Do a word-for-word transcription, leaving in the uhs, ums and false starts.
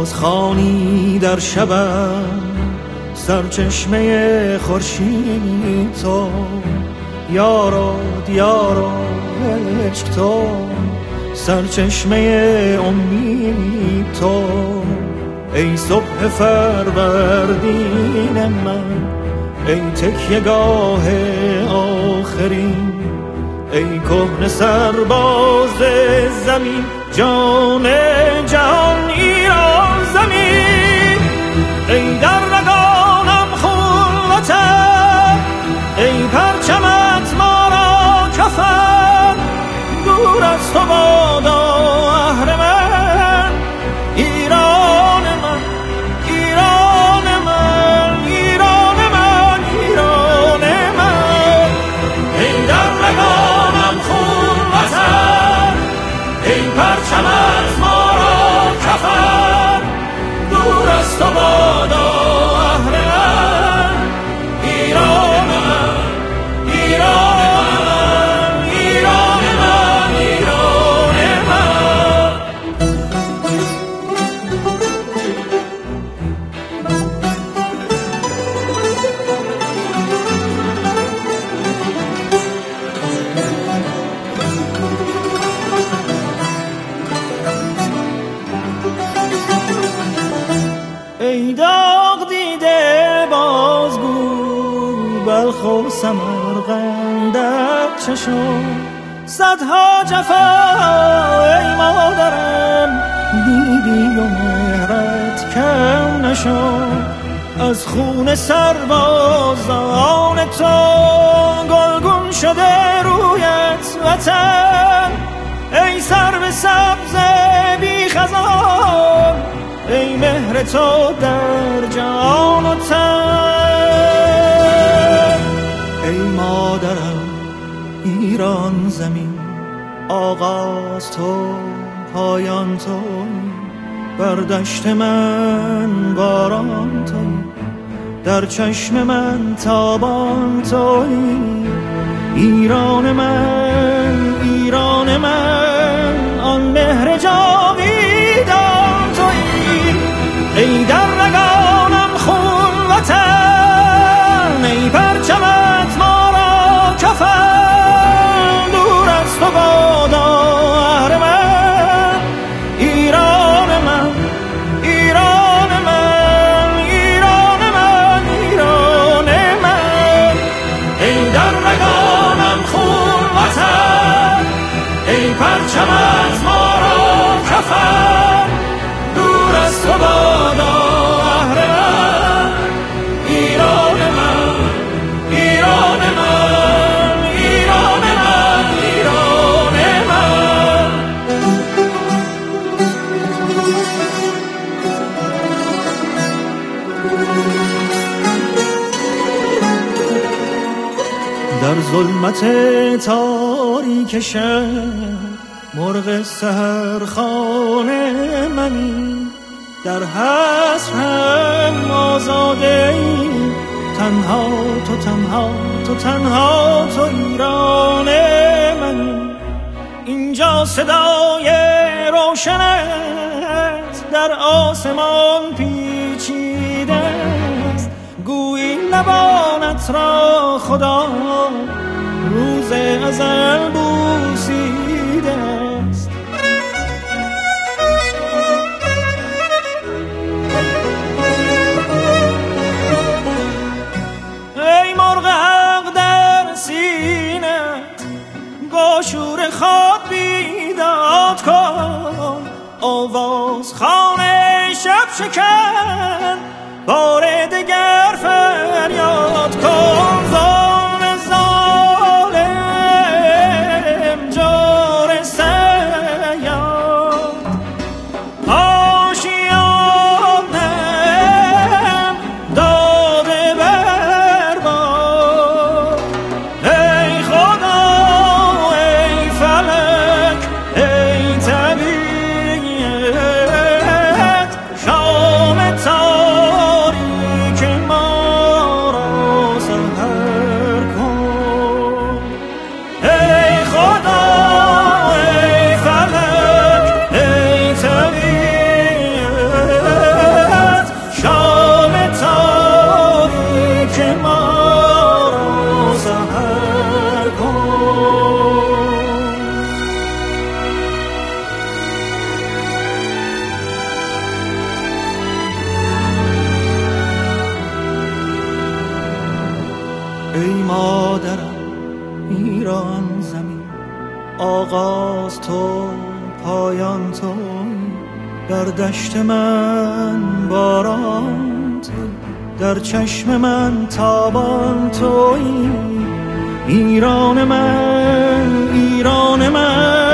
باز خوانی در شبم سرچشمه خورشید تو، یارو دیارو عشق تو، سرچشمه امید تو. ای صبح فروردین من، ای تکیه‌گاه آخرین، ای کهنه سرباز زمین، جان جهان ایران زمین. ای در رگانم خون وطن، ای پرچمت ما را کفن، دور از تو بادا اهل من، ایران من، ایران من، ایران من، ایران من. ای در رگانم خون وطن، ای پرچمت ما را کفن، دور از تو بادا اهل من، ایران من، ایران من، ایران من، ایران من. ای داغ دیده بازگو، بلخ و سمرقندت چه شد؟ صدها جفا ای مادرم دیدی و مهرت کم نشد. از خون سربازان تو گلگون شده رویت وطن. ای سرو سبز بی خزان، ای مهر تو در جان و تن. ای مادرم ایران زمین، آغاز تو پایان تو، بر دشت من باران توی، در چشم من تابان توی. ایران من، ایران من، آن مهر جاویدان توی. ای در رگانم خون وطن، ای پرچمت ما را کفن، دور از تو بادا اهل من، ایران من، ایران من، ایران من، ایران من. ای در رگانم خون وطن، ای پرچمت ما را کفن، دور از تو بادا اهل من، ایران من، ایران من، ایران من، ایران من. در ظلمت تاریک شب مرغ سحرخانه منی، در حسرم آزاده ای، تنها تو، تنها تو، تنها تو ایران منی. اینجا صدای روشنت در آسمان پیچیده است، گویی لبانت را خدا روز ازل بوسیده است. ای مرغ حق در سینت، با شور خواب بیداد کن، آواز خانه شب شکن، بار دگر فریاد کن. زان ظالم جور سیاد، آشیانم داده برباد. ای خدا، ای فلک، ای طبیعت، شام تاریک ای مادرم ایران زمین، آغاز تو پایان تو، در دشت من باران تو، در چشم من تابان تویی. ایران من، ایران من،